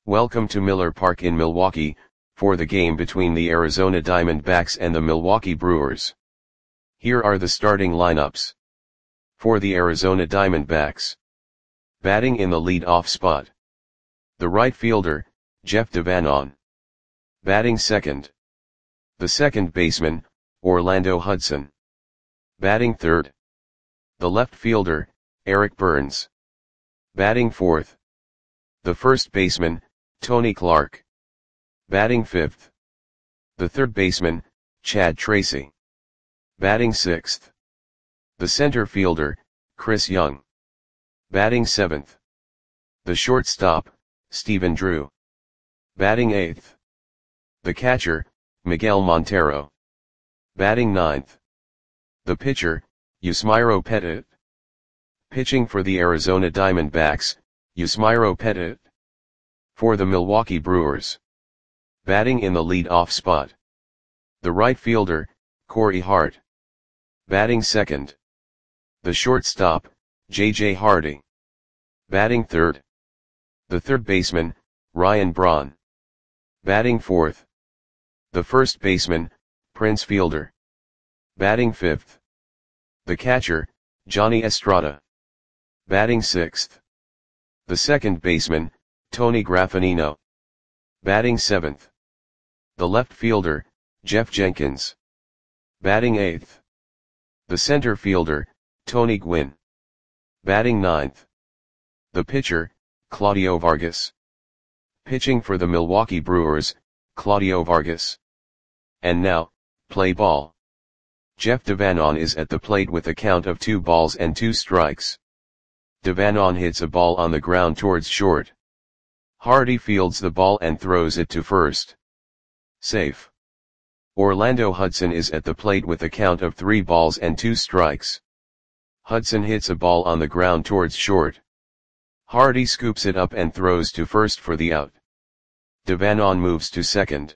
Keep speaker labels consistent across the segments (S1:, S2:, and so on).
S1: Welcome to Miller Park in Milwaukee, for the game between the Arizona Diamondbacks and the Milwaukee Brewers. Here are the starting lineups. For the Arizona Diamondbacks. Batting in the lead-off spot. The right fielder, Jeff Devanon. Batting second. The second baseman, Orlando Hudson. Batting third. The left fielder, Eric Byrnes. Batting fourth. The first baseman, Tony Clark. Batting fifth. The third baseman, Chad Tracy. Batting sixth. The center fielder, Chris Young. Batting seventh. The shortstop, Stephen Drew. Batting eighth. The catcher, Miguel Montero. Batting ninth. The pitcher, Yusmeiro Petit. Pitching for the Arizona Diamondbacks, Yusmeiro Petit. For the Milwaukee Brewers. Batting in the lead-off spot. The right fielder, Corey Hart. Batting second. The shortstop, J.J. Hardy. Batting third. The third baseman, Ryan Braun. Batting fourth. The first baseman, Prince Fielder. Batting fifth. The catcher, Johnny Estrada. Batting sixth. The second baseman, Tony Graffagnino. Batting seventh. The left fielder, Jeff Jenkins. Batting eighth. The center fielder, Tony Gwynn. Batting ninth. The pitcher, Claudio Vargas. Pitching for the Milwaukee Brewers, Claudio Vargas. And now, play ball. Jeff Devanon is at the plate with a count of 2-2. Devanon hits a ball on the ground towards short. Hardy fields the ball and throws it to first. Safe. Orlando Hudson is at the plate with a count of 3-2. Hudson hits a ball on the ground towards short. Hardy scoops it up and throws to first for the out. Devanon moves to second.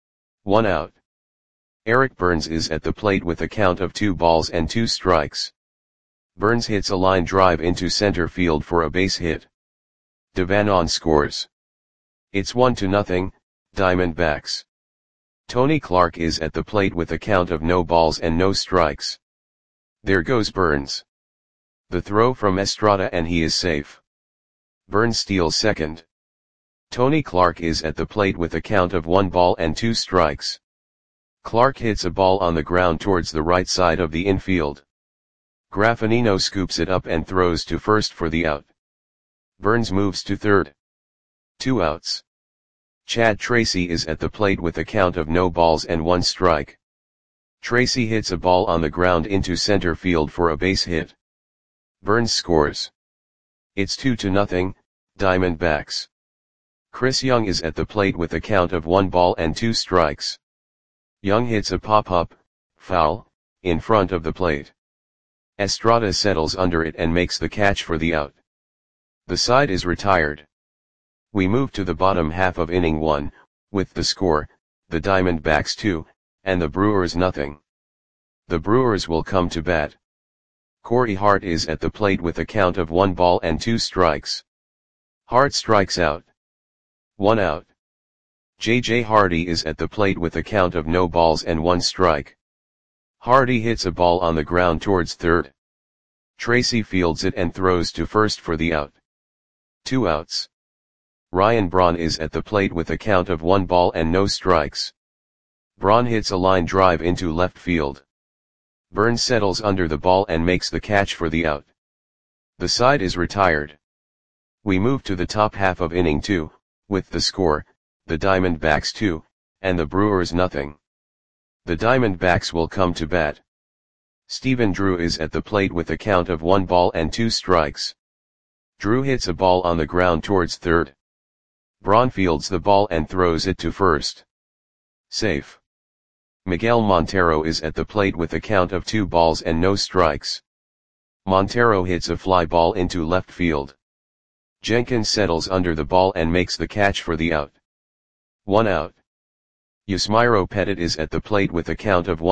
S1: 1 out. Eric Byrnes is at the plate with a count of 2-2. Byrnes hits a line drive into center field for a base hit. Devanon scores. It's 1-0, Diamondbacks. Tony Clark is at the plate with a count of no balls and no strikes. There goes Byrnes. The throw from Estrada and he is safe. Byrnes steals second. Tony Clark is at the plate with a count of 1-2. Clark hits a ball on the ground towards the right side of the infield. Graffagnino scoops it up and throws to first for the out. Byrnes moves to third. 2 outs. Chad Tracy is at the plate with a count of no balls and 1 strike. Tracy hits a ball on the ground into center field for a base hit. Byrnes scores. It's 2-0, Diamondbacks. Chris Young is at the plate with a count of 1-2. Young hits a pop-up, foul, in front of the plate. Estrada settles under it and makes the catch for the out. The side is retired. We move to the bottom half of inning 1, with the score, the Diamondbacks 2, and the Brewers 0. The Brewers will come to bat. Corey Hart is at the plate with a count of 1-2. Hart strikes out. 1 out. J.J. Hardy is at the plate with a count of no balls and 1 strike. Hardy hits a ball on the ground towards third. Tracy fields it and throws to first for the out. 2 outs. Ryan Braun is at the plate with a count of 1 ball and no strikes. Braun hits a line drive into left field. Byrnes settles under the ball and makes the catch for the out. The side is retired. We move to the top half of inning 2, with the score, the Diamondbacks 2, and the Brewers 0. The Diamondbacks will come to bat. Stephen Drew is at the plate with a count of 1-2. Drew hits a ball on the ground towards third. Braun fields the ball and throws it to first. Safe. Miguel Montero is at the plate with a count of 2-0. Montero hits a fly ball into left field. Jenkins settles under the ball and makes the catch for the out. 1 out. Yusmeiro Petit is at the plate with a count of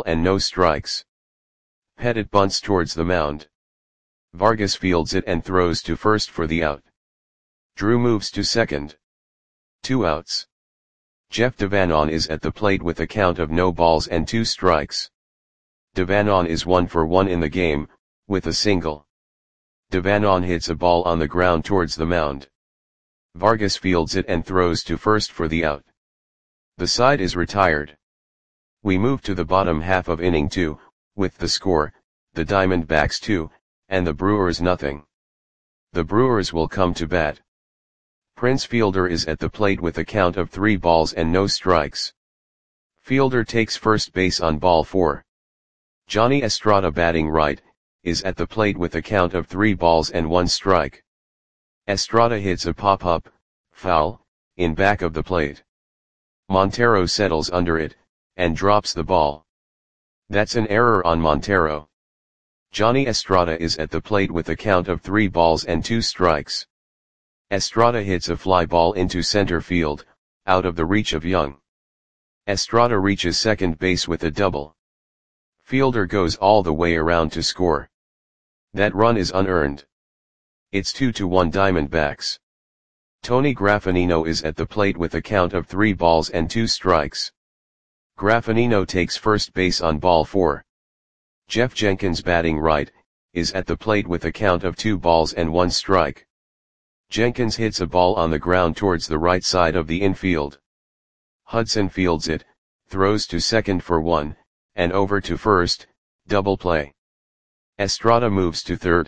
S1: 1-0. Petit bunts towards the mound. Vargas fields it and throws to first for the out. Drew moves to second. 2 outs. Jeff Devanon is at the plate with a count of no balls and 2 strikes. Devanon is 1 for 1 in the game, with a single. Devanon hits a ball on the ground towards the mound. Vargas fields it and throws to first for the out. The side is retired. We move to the bottom half of inning 2, with the score, the Diamondbacks 2, and the Brewers nothing. The Brewers will come to bat. Prince Fielder is at the plate with a count of 3 balls and no strikes. Fielder takes first base on ball 4. Johnny Estrada, batting right, is at the plate with a count of 3 balls and 1 strike. Estrada hits a pop-up, foul, in back of the plate. Montero settles under it, and drops the ball. That's an error on Montero. Johnny Estrada is at the plate with a count of 3 balls and 2 strikes. Estrada hits a fly ball into center field, out of the reach of Young. Estrada reaches second base with a double. Fielder goes all the way around to score. That run is unearned. It's 2-1 Diamondbacks. Tony Graffanino is at the plate with a count of 3 balls and 2 strikes. Graffanino takes first base on ball 4. Jeff Jenkins, batting right, is at the plate with a count of 2 balls and 1 strike. Jenkins hits a ball on the ground towards the right side of the infield. Hudson fields it, throws to second for 1, and over to first, double play. Estrada moves to third.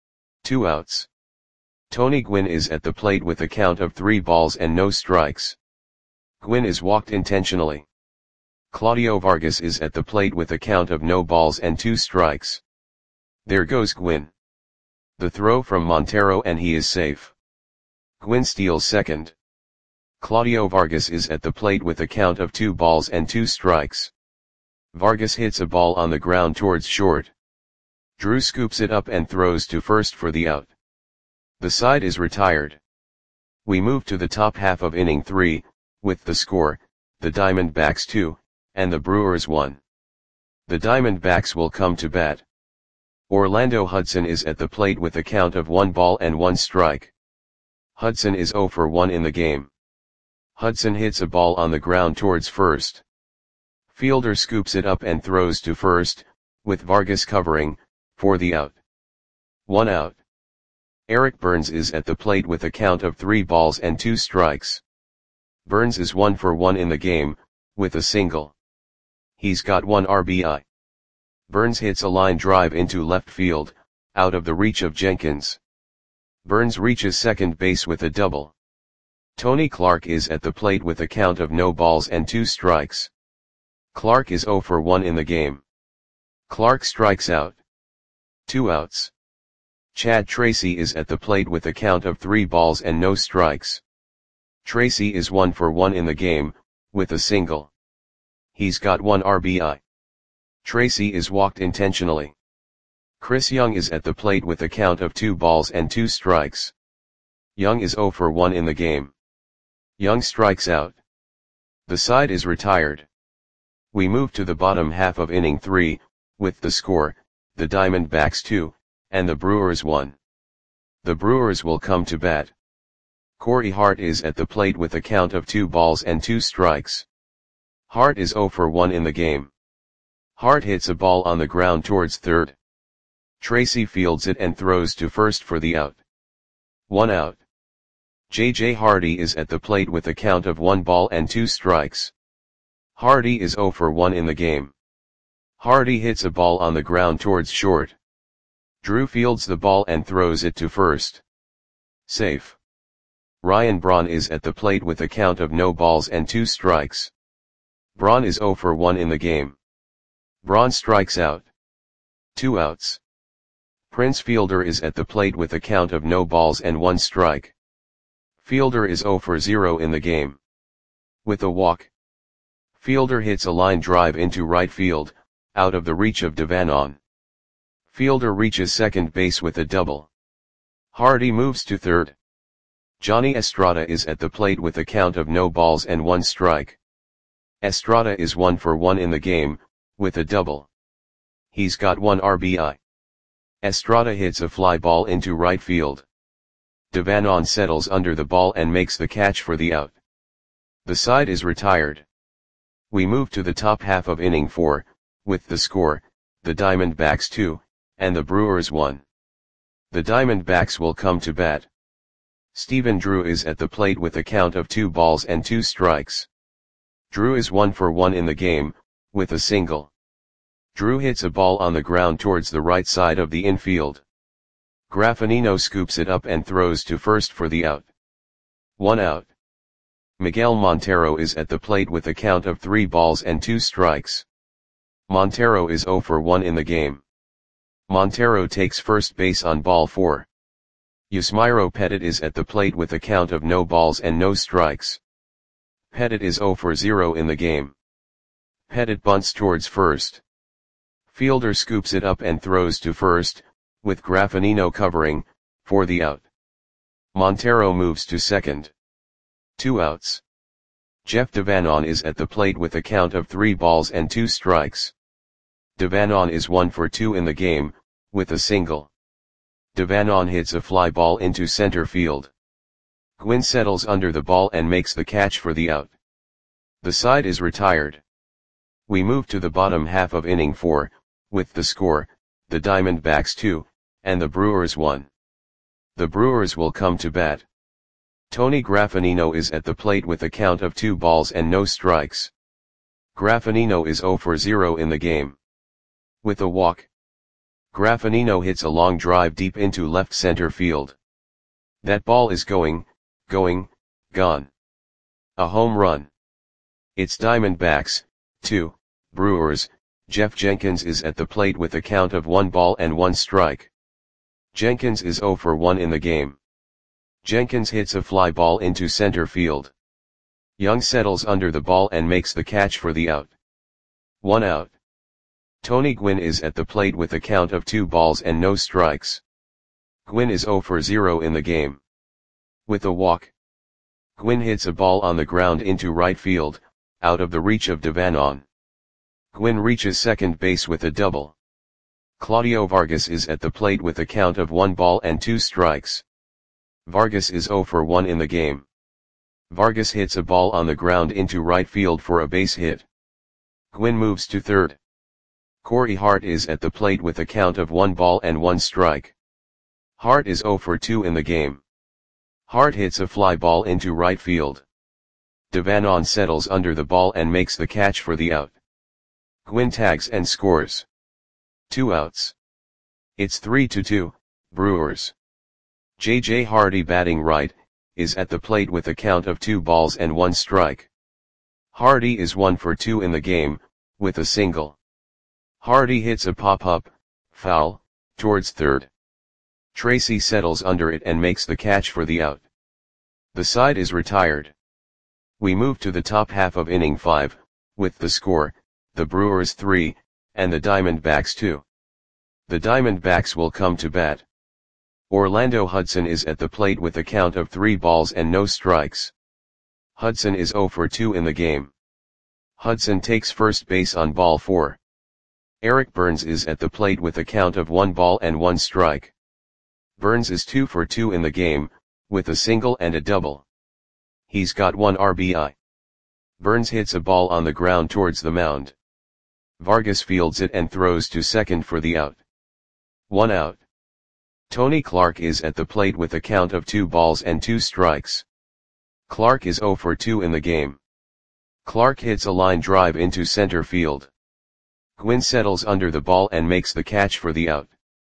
S1: 2 outs. Tony Gwynn is at the plate with a count of 3 balls and no strikes. Gwynn is walked intentionally. Claudio Vargas is at the plate with a count of no balls and 2 strikes. There goes Gwynn. The throw from Montero and he is safe. Gwynn steals second. Claudio Vargas is at the plate with a count of 2 balls and 2 strikes. Vargas hits a ball on the ground towards short. Drew scoops it up and throws to first for the out. The side is retired. We move to the top half of inning 3, with the score, the Diamondbacks 2, and the Brewers 1. The Diamondbacks will come to bat. Orlando Hudson is at the plate with a count of 1 ball and 1 strike. Hudson is 0 for 1 in the game. Hudson hits a ball on the ground towards first. Fielder scoops it up and throws to first, with Vargas covering, for the out. 1 out. Eric Burns is at the plate with a count of 3 balls and 2 strikes. Burns is 1 for 1 in the game, with a single. He's got 1 RBI. Burns hits a line drive into left field, out of the reach of Jenkins. Burns reaches second base with a double. Tony Clark is at the plate with a count of no balls and 2 strikes. Clark is 0 for 1 in the game. Clark strikes out. 2 outs. Chad Tracy is at the plate with a count of 3 balls and no strikes. Tracy is 1 for 1 in the game, with a single. He's got 1 RBI. Tracy is walked intentionally. Chris Young is at the plate with a count of 2 balls and 2 strikes. Young is 0 for 1 in the game. Young strikes out. The side is retired. We move to the bottom half of inning 3, with the score, the Diamondbacks 2, and the Brewers 1. The Brewers will come to bat. Corey Hart is at the plate with a count of 2 balls and 2 strikes. Hart is 0 for 1 in the game. Hart hits a ball on the ground towards third. Tracy fields it and throws to first for the out. 1 out. J.J. Hardy is at the plate with a count of 1 ball and 2 strikes. Hardy is 0 for 1 in the game. Hardy hits a ball on the ground towards short. Drew fields the ball and throws it to first. Safe. Ryan Braun is at the plate with a count of no balls and 2 strikes. Braun is 0 for 1 in the game. Braun strikes out. 2 outs. Prince Fielder is at the plate with a count of no balls and 1 strike. Fielder is 0 for 0 in the game. With a walk. Fielder hits a line drive into right field, out of the reach of Devanon. Fielder reaches second base with a double. Hardy moves to third. Johnny Estrada is at the plate with a count of no balls and 1 strike. Estrada is 1 for 1 in the game, with a double. He's got 1 RBI. Estrada hits a fly ball into right field. Devanon settles under the ball and makes the catch for the out. The side is retired. We move to the top half of inning 4, with the score, the Diamondbacks 2, and the Brewers 1. The Diamondbacks will come to bat. Stephen Drew is at the plate with a count of 2 balls and 2 strikes. Drew is 1 for 1 in the game, with a single. Drew hits a ball on the ground towards the right side of the infield. Graffinino scoops it up and throws to first for the out. 1 out. Miguel Montero is at the plate with a count of 3 balls and 2 strikes. Montero is 0 for 1 in the game. Montero takes first base on ball 4. Yusmeiro Petit is at the plate with a count of no balls and no strikes. Petit is 0 for 0 in the game. Petit bunts towards first. Fielder scoops it up and throws to first, with Graffinino covering, for the out. Montero moves to second. 2 outs. Jeff Devanon is at the plate with a count of 3 balls and 2 strikes. Devanon is 1 for 2 in the game, with a single. Devanon hits a fly ball into center field. Gwynn settles under the ball and makes the catch for the out. The side is retired. We move to the bottom half of inning 4, with the score, the Diamondbacks 2, and the Brewers 1. The Brewers will come to bat. Tony Graffinino is at the plate with a count of 2 balls and no strikes. Graffinino is 0 for 0 in the game. With a walk. Graffinino hits a long drive deep into left center field. That ball is gone. A home run. It's Diamondbacks, 2, Brewers. Jeff Jenkins is at the plate with a count of 1 ball and 1 strike. Jenkins is 0 for 1 in the game. Jenkins hits a fly ball into center field. Young settles under the ball and makes the catch for the out. 1 out. Tony Gwynn is at the plate with a count of 2 balls and no strikes. Gwynn is 0 for 0 in the game. With a walk. Gwynn hits a ball on the ground into right field, out of the reach of Devanon. Gwynn reaches second base with a double. Claudio Vargas is at the plate with a count of 1 ball and 2 strikes. Vargas is 0 for 1 in the game. Vargas hits a ball on the ground into right field for a base hit. Gwynn moves to third. Corey Hart is at the plate with a count of 1 ball and 1 strike. Hart is 0 for 2 in the game. Hart hits a fly ball into right field. Devanon settles under the ball and makes the catch for the out. Gwynn tags and scores. 2 outs. It's 3-2, Brewers. J.J. Hardy batting right, is at the plate with a count of 2 balls and 1 strike. Hardy is 1 for 2 in the game, with a single. Hardy hits a pop-up, foul, towards third. Tracy settles under it and makes the catch for the out. The side is retired. We move to the top half of inning 5, with the score, the Brewers 3, and the Diamondbacks 2. The Diamondbacks will come to bat. Orlando Hudson is at the plate with a count of 3 balls and no strikes. Hudson is 0 for 2 in the game. Hudson takes first base on ball 4. Eric Burns is at the plate with a count of 1 ball and 1 strike. Burns is 2 for 2 in the game, with a single and a double. He's got 1 RBI. Burns hits a ball on the ground towards the mound. Vargas fields it and throws to second for the out. 1 out. Tony Clark is at the plate with a count of 2 balls and 2 strikes. Clark is 0 for 2 in the game. Clark hits a line drive into center field. Gwynn settles under the ball and makes the catch for the out.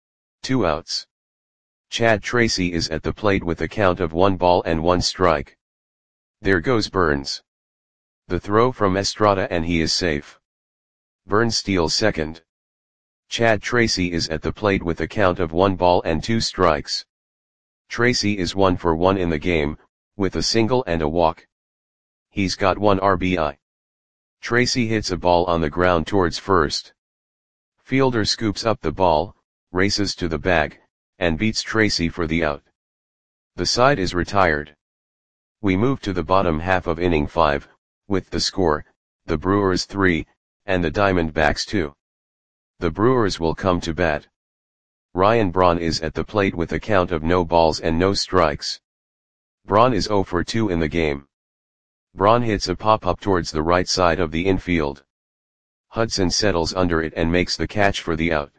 S1: 2 outs. Chad Tracy is at the plate with a count of 1 ball and 1 strike. There goes Burns. The throw from Estrada and he is safe. Burns steals second. Chad Tracy is at the plate with a count of 1 ball and 2 strikes. Tracy is 1 for 1 in the game, with a single and a walk. He's got 1 RBI. Tracy hits a ball on the ground towards first. Fielder scoops up the ball, races to the bag, and beats Tracy for the out. The side is retired. We move to the bottom half of inning 5, with the score, the Brewers 3, and the Diamondbacks 2. The Brewers will come to bat. Ryan Braun is at the plate with a count of no balls and no strikes. Braun is 0 for 2 in the game. Braun hits a pop-up towards the right side of the infield. Hudson settles under it and makes the catch for the out.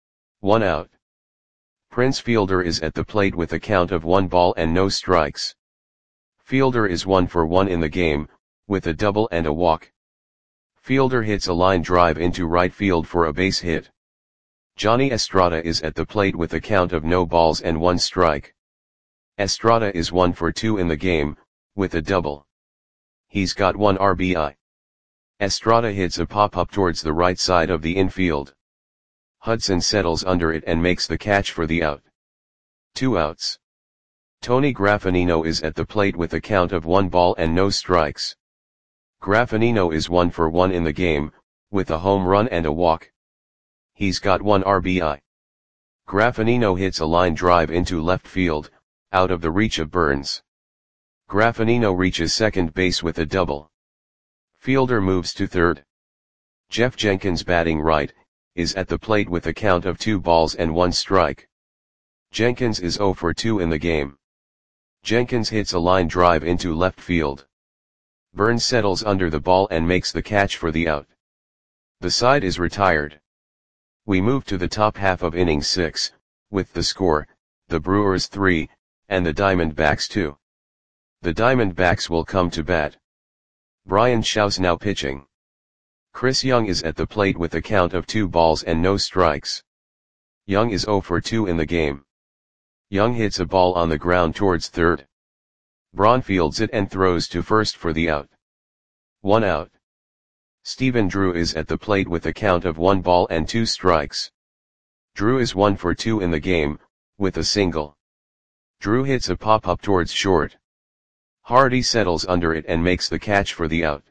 S1: 1 out. Prince Fielder is at the plate with a count of 1 ball and no strikes. Fielder is 1 for 1 in the game, with a double and a walk. Fielder hits a line drive into right field for a base hit. Johnny Estrada is at the plate with a count of no balls and 1 strike. Estrada is 1 for 2 in the game, with a double. He's got 1 RBI. Estrada hits a pop-up towards the right side of the infield. Hudson settles under it and makes the catch for the out. 2 outs. Tony Graffinino is at the plate with a count of 1 ball and no strikes. Graffinino is 1 for 1 in the game, with a home run and a walk. He's got 1 RBI. Graffinino hits a line drive into left field, out of the reach of Burns. Graffinino reaches second base with a double. Fielder moves to third. Jeff Jenkins, batting right, is at the plate with a count of 2 balls and 1 strike. Jenkins is 0 for 2 in the game. Jenkins hits a line drive into left field. Burns settles under the ball and makes the catch for the out. The side is retired. We move to the top half of inning 6, with the score, the Brewers 3, and the Diamondbacks 2. The Diamondbacks will come to bat. Bryan Shaw's now pitching. Chris Young is at the plate with a count of 2 balls and no strikes. Young is 0 for 2 in the game. Young hits a ball on the ground towards third. Braun fields it and throws to first for the out. 1 out. Stephen Drew is at the plate with a count of 1 ball and 2 strikes. Drew is 1 for 2 in the game, with a single. Drew hits a pop-up towards short. Hardy settles under it and makes the catch for the out.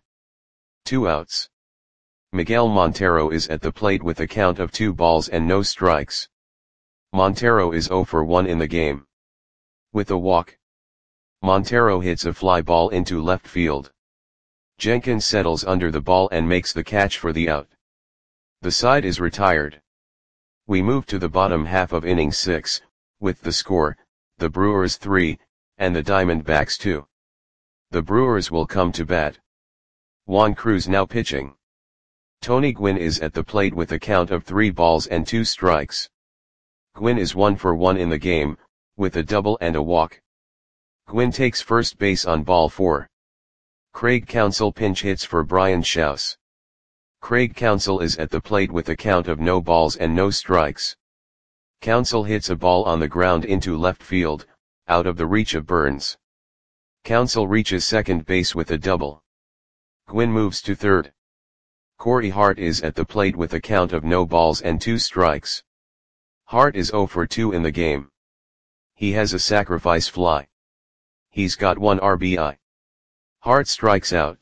S1: 2 outs. Miguel Montero is at the plate with a count of 2 balls and no strikes. Montero is 0 for 1 in the game. With a walk. Montero hits a fly ball into left field. Jenkins settles under the ball and makes the catch for the out. The side is retired. We move to the bottom half of inning 6, with the score, the Brewers 3, and the Diamondbacks 2. The Brewers will come to bat. Juan Cruz now pitching. Tony Gwynn is at the plate with a count of 3 balls and 2 strikes. Gwynn is 1 for 1 in the game, with a double and a walk. Gwynn takes first base on ball 4. Craig Counsell pinch hits for Bryan Shaw. Craig Counsell is at the plate with a count of no balls and no strikes. Counsell hits a ball on the ground into left field, out of the reach of Burns. Counsell reaches second base with a double. Gwynn moves to third. Corey Hart is at the plate with a count of no balls and 2 strikes. Hart is 0 for 2 in the game. He has a sacrifice fly. He's got 1 RBI. Hart strikes out.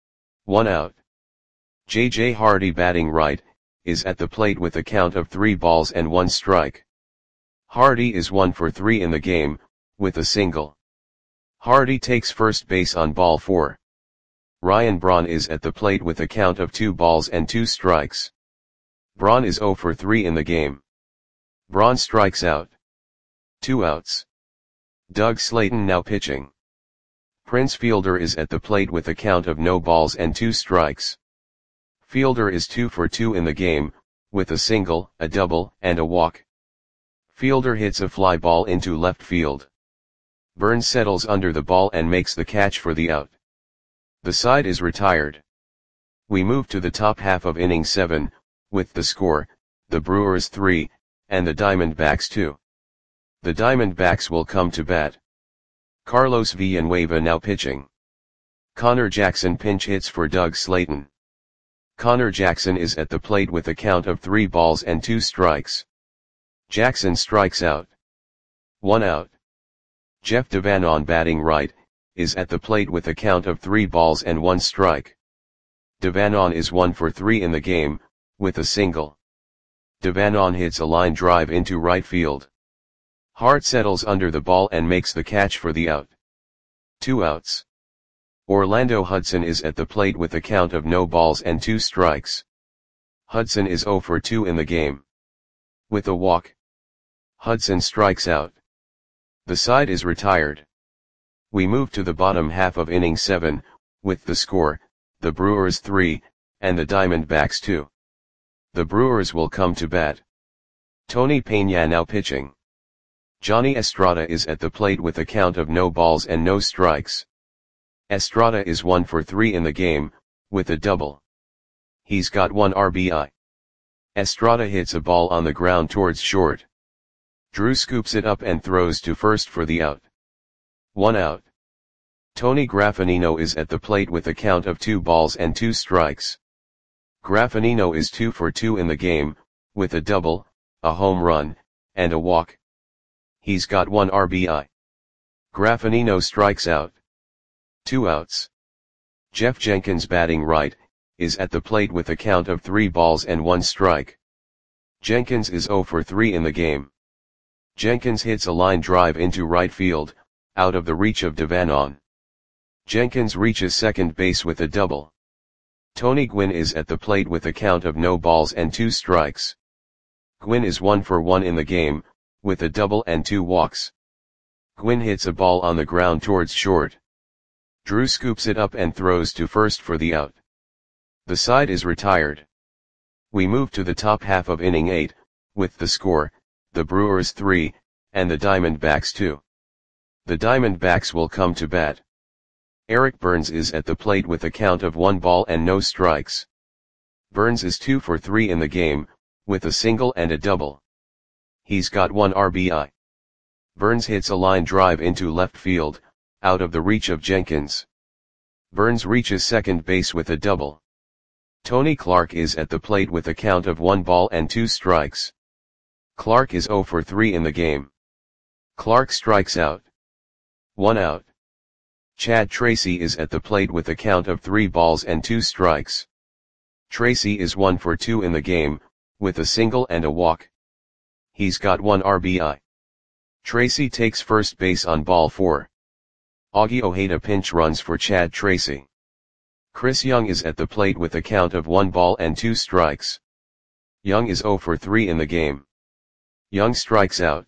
S1: 1 out. J.J. Hardy, batting right, is at the plate with a count of 3 balls and 1 strike. Hardy is 1 for 3 in the game, with a single. Hardy takes first base on ball 4. Ryan Braun is at the plate with a count of 2 balls and 2 strikes. Braun is 0 for 3 in the game. Braun strikes out. 2 outs. Doug Slayton now pitching. Prince Fielder is at the plate with a count of no balls and 2 strikes. Fielder is 2 for 2 in the game, with a single, a double, and a walk. Fielder hits a fly ball into left field. Burns settles under the ball and makes the catch for the out. The side is retired. We move to the top half of inning 7, with the score, the Brewers 3, and the Diamondbacks 2. The Diamondbacks will come to bat. Carlos Villanueva now pitching. Connor Jackson pinch hits for Doug Slayton. Connor Jackson is at the plate with a count of 3 balls and 2 strikes. Jackson strikes out. 1 out. Jeff Devanon, batting right, is at the plate with a count of 3 balls and 1 strike. Devanon is 1 for 3 in the game, with a single. Devanon hits a line drive into right field. Hart settles under the ball and makes the catch for the out. 2 outs. Orlando Hudson is at the plate with a count of no balls and 2 strikes. Hudson is 0 for 2 in the game. With a walk. Hudson strikes out. The side is retired. We move to the bottom half of inning 7, with the score, the Brewers 3, and the Diamondbacks 2. The Brewers will come to bat. Tony Peña now pitching. Johnny Estrada is at the plate with a count of no balls and no strikes. Estrada is 1 for 3 in the game, with a double. He's got 1 RBI. Estrada hits a ball on the ground towards short. Drew scoops it up and throws to first for the out. 1 out. Tony Graffanino is at the plate with a count of 2 balls and 2 strikes. Graffanino is 2 for 2 in the game, with a double, a home run, and a walk. He's got 1 RBI. Graffanino strikes out. 2 outs. Jeff Jenkins batting right, is at the plate with a count of 3 balls and 1 strike. Jenkins is 0 for 3 in the game. Jenkins hits a line drive into right field, out of the reach of Devanon. Jenkins reaches second base with a double. Tony Gwynn is at the plate with a count of no balls and 2 strikes. Gwynn is 1 for 1 in the game, with a double and 2 walks. Gwynn hits a ball on the ground towards short. Drew scoops it up and throws to first for the out. The side is retired. We move to the top half of inning 8, with the score, the Brewers 3, and the Diamondbacks 2. The Diamondbacks will come to bat. Eric Burns is at the plate with a count of 1 ball and no strikes. Burns is 2 for 3 in the game, with a single and a double. He's got 1 RBI. Burns hits a line drive into left field, out of the reach of Jenkins. Burns reaches second base with a double. Tony Clark is at the plate with a count of 1 ball and 2 strikes. Clark is 0 for 3 in the game. Clark strikes out. 1 out. Chad Tracy is at the plate with a count of 3 balls and 2 strikes. Tracy is 1 for 2 in the game, with a single and a walk. He's got 1 RBI. Tracy takes first base on ball 4. Augie Ojeda pinch runs for Chad Tracy. Chris Young is at the plate with a count of 1 ball and 2 strikes. Young is 0 for 3 in the game. Young strikes out.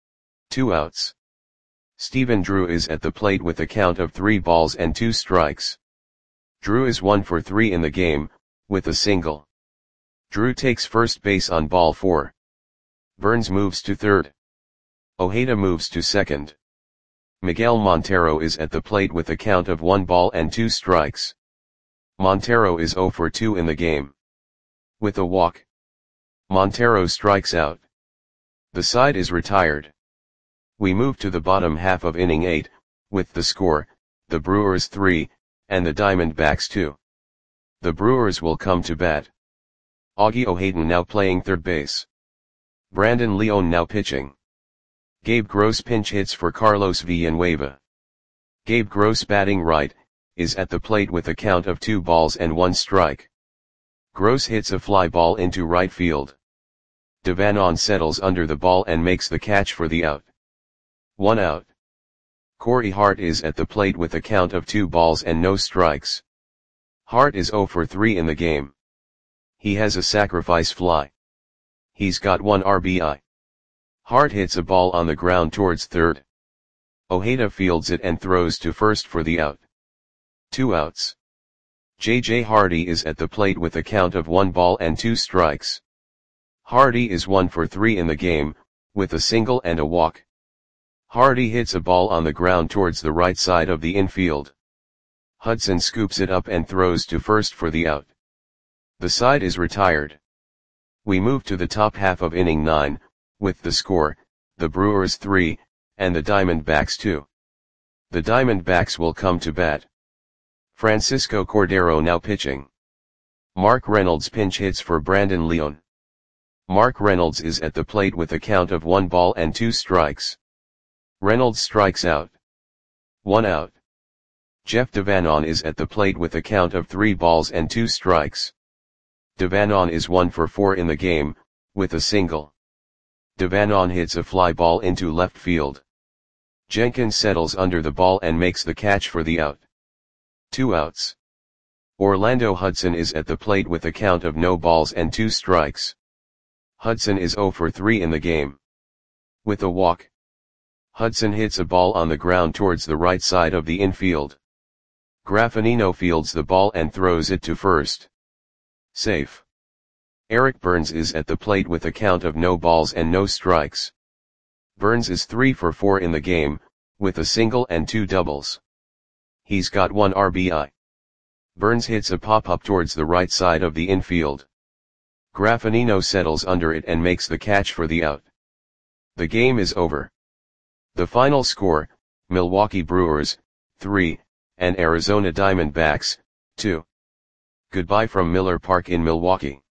S1: 2 outs. Stephen Drew is at the plate with a count of 3 balls and 2 strikes. Drew is 1 for 3 in the game, with a single. Drew takes first base on ball 4. Burns moves to third. Ojeda moves to second. Miguel Montero is at the plate with a count of 1 ball and 2 strikes. Montero is 0 for 2 in the game. With a walk. Montero strikes out. The side is retired. We move to the bottom half of inning 8, with the score, the Brewers 3, and the Diamondbacks 2. The Brewers will come to bat. Augie Ojeda now playing third base. Brandon Leone now pitching. Gabe Gross pinch hits for Carlos Villanueva. Gabe Gross batting right, is at the plate with a count of 2 balls and 1 strike. Gross hits a fly ball into right field. Devanon settles under the ball and makes the catch for the out. 1 out. Corey Hart is at the plate with a count of 2 balls and no strikes. Hart is 0 for 3 in the game. He has a sacrifice fly. He's got 1 RBI. Hart hits a ball on the ground towards third. Ojeda fields it and throws to first for the out. 2 outs. J.J. Hardy is at the plate with a count of 1 ball and 2 strikes. Hardy is 1 for 3 in the game, with a single and a walk. Hardy hits a ball on the ground towards the right side of the infield. Hudson scoops it up and throws to first for the out. The side is retired. We move to the top half of inning 9, with the score, the Brewers 3, and the Diamondbacks 2. The Diamondbacks will come to bat. Francisco Cordero now pitching. Mark Reynolds pinch hits for Brandon Leone. Mark Reynolds is at the plate with a count of 1 ball and 2 strikes. Reynolds strikes out. 1 out. Jeff Devanon is at the plate with a count of 3 balls and 2 strikes. Devanon is 1 for 4 in the game, with a single. Devanon hits a fly ball into left field. Jenkins settles under the ball and makes the catch for the out. 2 outs. Orlando Hudson is at the plate with a count of no balls and 2 strikes. Hudson is 0 for 3 in the game. With a walk. Hudson hits a ball on the ground towards the right side of the infield. Graffinino fields the ball and throws it to first. Safe. Eric Burns is at the plate with a count of no balls and no strikes. Burns is 3 for 4 in the game, with a single and 2 doubles. He's got 1 RBI. Burns hits a pop-up towards the right side of the infield. Graffinino settles under it and makes the catch for the out. The game is over. The final score, Milwaukee Brewers, 3, and Arizona Diamondbacks, 2. Goodbye from Miller Park in Milwaukee.